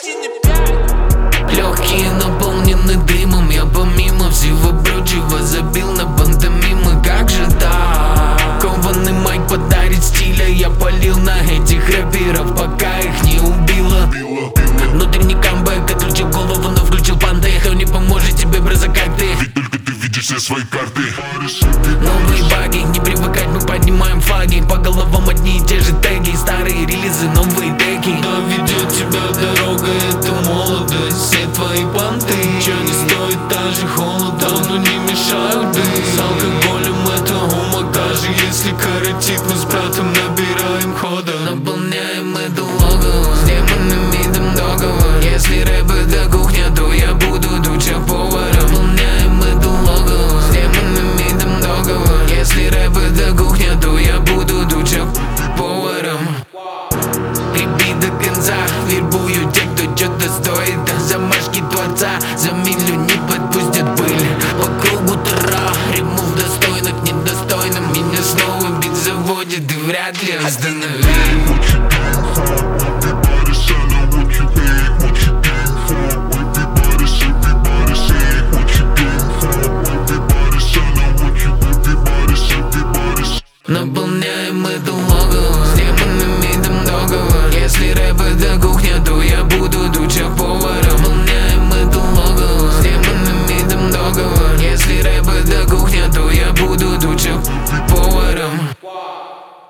Легкие наполнены дымом, я помимо всего прочего забил на пантомимы. Как же так? Кованый майк подарит стиля, я полил на этих рэперов, пока их не убило. Внутренний камбэк, отключил голову, но включил панты. Кто не поможет тебе, брыза, как ты? Ведь только ты видишь все свои карты. Новые баги, не привыкать, мы поднимаем флаги. По головам одни и те же теги, старые релизы, новые теки. Да ведет тебя дорога, это молодость. Все твои понты, чё не стоит даже холода, но не мешают бы. С алкоголем это ума, даже если коротит, мы с братом набираем хода. Наполняем эту логово, с демонным видом договор. Если рэп это кухня, то я буду тут шеф-поваром. Наполняем эту логово, с демонным видом договор. Если рэп это кухня, то я буду тут шеф-поваром. Греби до конца, вербую тех, кто что-то стоит. Замашки творца за милю не подпустят пыль. По кругу тара, ремов достойных недостойным. Меня снова бит заводит и вряд ли остановить.